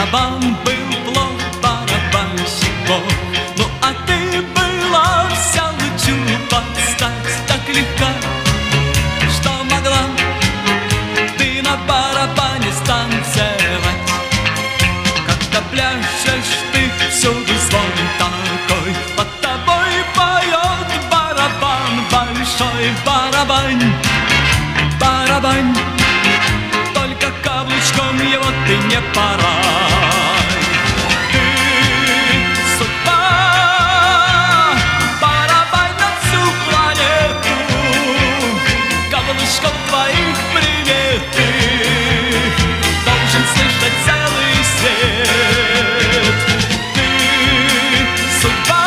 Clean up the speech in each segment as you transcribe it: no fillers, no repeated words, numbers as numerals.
Барабан был плох, барабанщик бог. Ну а ты была вся лучу подстать, так легка, что могла ты на барабане станцевать. Когда пляшешь ты, всюду звон такой, под тобой поет барабан, большой барабан, барабан. Только каблучком его ты не порай. Ты судьба, барабан на всю планету, каблучком твоих приметы должен слышать целый свет. Ты судьба,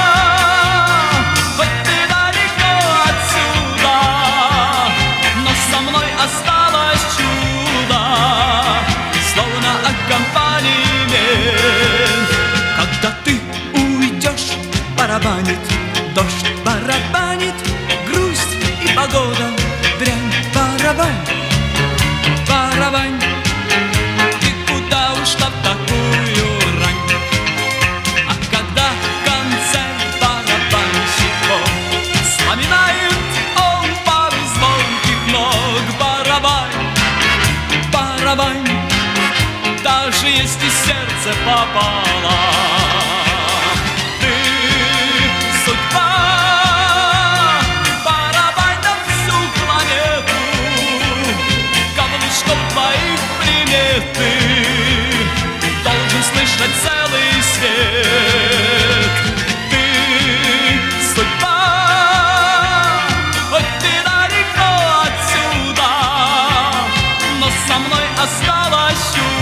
хоть ты далеко отсюда, но со мной осталось чудо, словно аккомпанемент. Когда ты уйдешь, барабанит дождь, барабанит грусть и погода, дрянь, барабань, барабань. Ты куда ушла в такую рань? А когда концерт барабанщиков вспоминает он пару звонких ног, барабань, барабань, даже если сердце попало. Ты судьба, барабан на всю планету, каблучком твоих приметы должен слышать целый свет. Ты судьба, хоть ты далеко отсюда, но со мной осталось чудо,